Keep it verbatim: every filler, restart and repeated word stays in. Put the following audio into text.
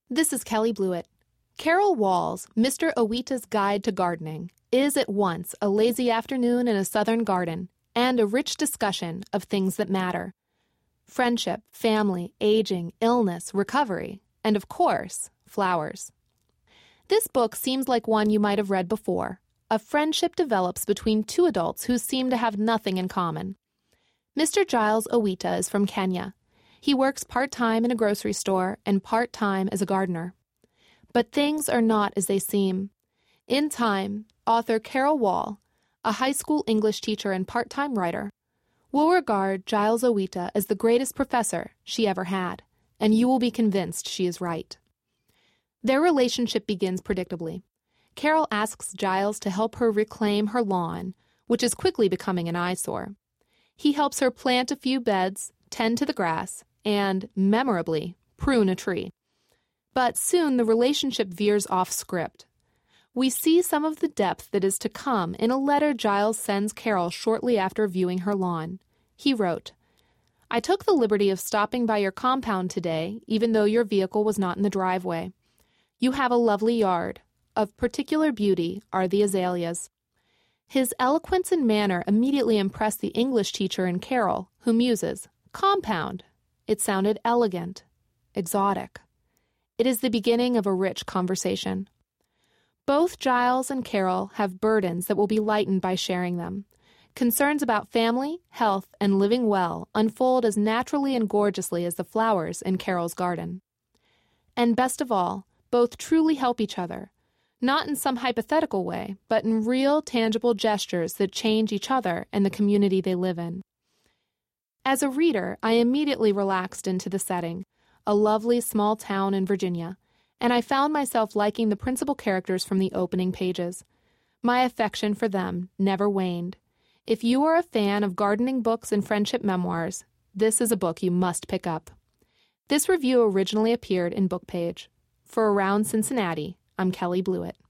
This is Kelly Blewett. Carol Wall's Mister Owita's Guide to Gardening is at once a lazy afternoon in a southern garden and a rich discussion of things that matter. Friendship, family, aging, illness, recovery, and of course, flowers. This book seems like one you might have read before. A friendship develops between two adults who seem to have nothing in common. Mister Giles Owita is from Kenya. He works part-time in a grocery store and part-time as a gardener. But things are not as they seem. In time, author Carol Wall, a high school English teacher and part-time writer, will regard Giles Owita as the greatest professor she ever had, and you will be convinced she is right. Their relationship begins predictably. Carol asks Giles to help her reclaim her lawn, which is quickly becoming an eyesore. He helps her plant a few beds, tend to the grass, and, memorably, prune a tree. But soon the relationship veers off script. We see some of the depth that is to come in a letter Giles sends Carol shortly after viewing her lawn. He wrote, "I took the liberty of stopping by your compound today, even though your vehicle was not in the driveway. You have a lovely yard. Of particular beauty are the azaleas." His eloquence and manner immediately impressed the English teacher in Carol, who muses, "Compound." It sounded elegant, exotic. It is the beginning of a rich conversation. Both Giles and Carol have burdens that will be lightened by sharing them. Concerns about family, health, and living well unfold as naturally and gorgeously as the flowers in Carol's garden. And best of all, both truly help each other, not in some hypothetical way, but in real, tangible gestures that change each other and the community they live in. As a reader, I immediately relaxed into the setting, a lovely small town in Virginia, and I found myself liking the principal characters from the opening pages. My affection for them never waned. If you are a fan of gardening books and friendship memoirs, this is a book you must pick up. This review originally appeared in Book Page. For Around Cincinnati, I'm Kelly Blewett.